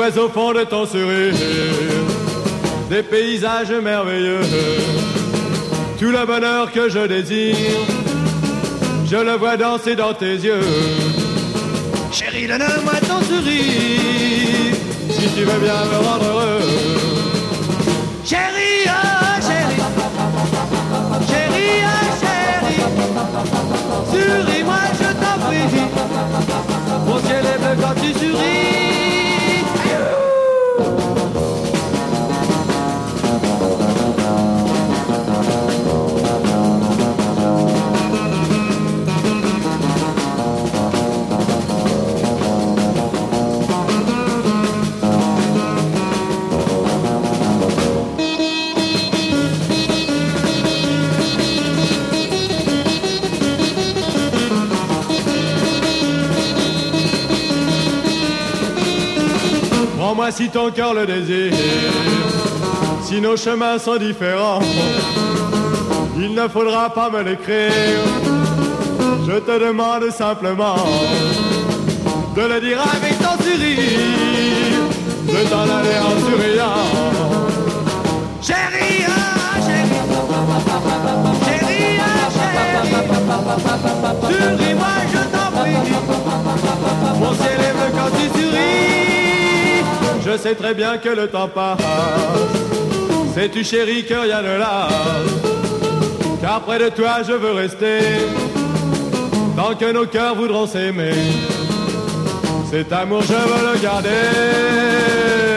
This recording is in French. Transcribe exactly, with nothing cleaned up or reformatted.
vois au fond de ton sourire des paysages merveilleux. Tout le bonheur que je désire, je le vois danser dans tes yeux. Chérie, donne-moi ton sourire, si tu veux bien me rendre heureux. Chérie, oh chérie, chérie, oh chérie, souris-moi, je t'en prie. Mon ciel est bleu quand tu souris. Prends-moi si ton cœur le désire, si nos chemins sont différents, il ne faudra pas me l'écrire. Je te demande simplement de le dire avec ton sourire, de t'en aller en souriant. Chérie, ah chérie, chérie, ah chérie, souris-moi, je t'en prie. Mon ciel est bleu quand tu souris. Je sais très bien que le temps passe. Sais-tu chérie que rien ne lasse, car près de toi je veux rester tant que nos cœurs voudront s'aimer. Cet amour je veux le garder.